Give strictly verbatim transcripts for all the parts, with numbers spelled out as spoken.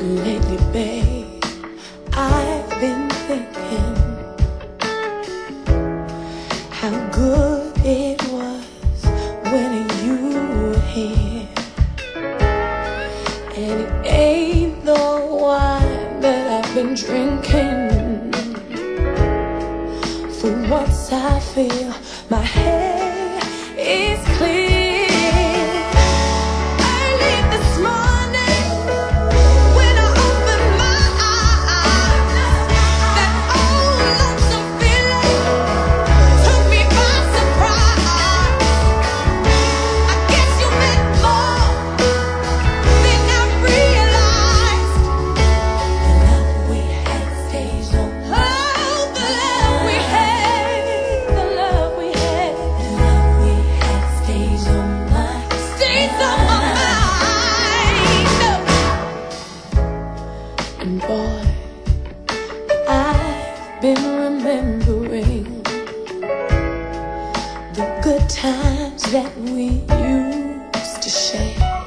Lately, babe, I've been thinking how good it was when you were here. And it ain't the wine that I've been drinking. For once I feel my head is clear. And boy, I've been remembering the good times that we used to share.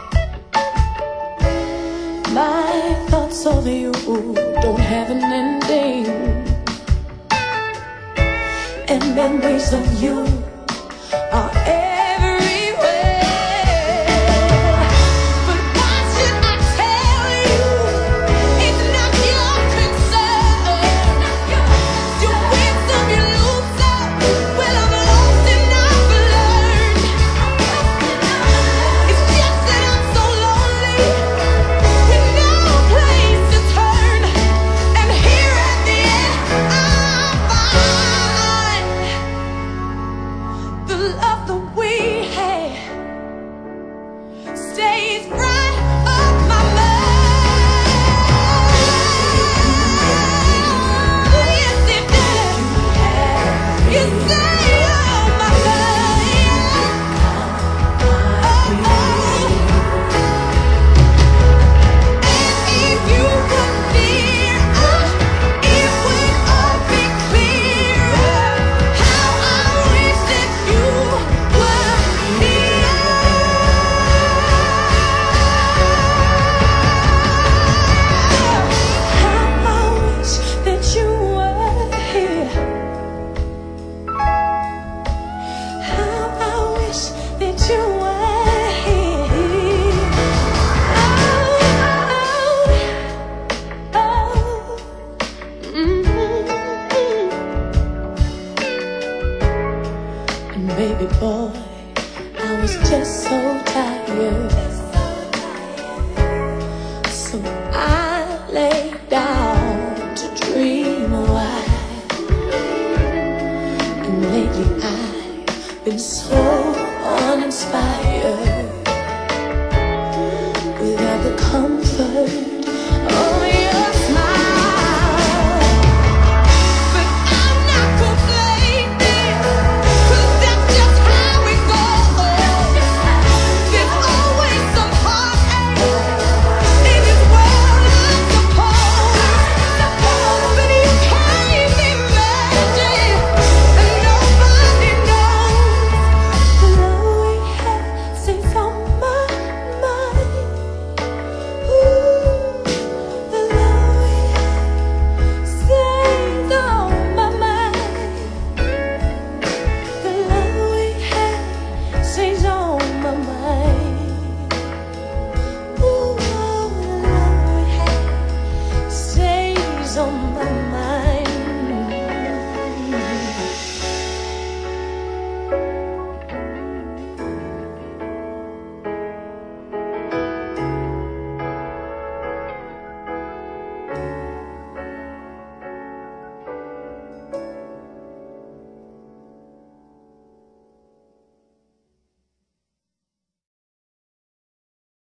My thoughts of you don't have an ending, and memories of you are everywhere. Baby boy, I was just so tired, so I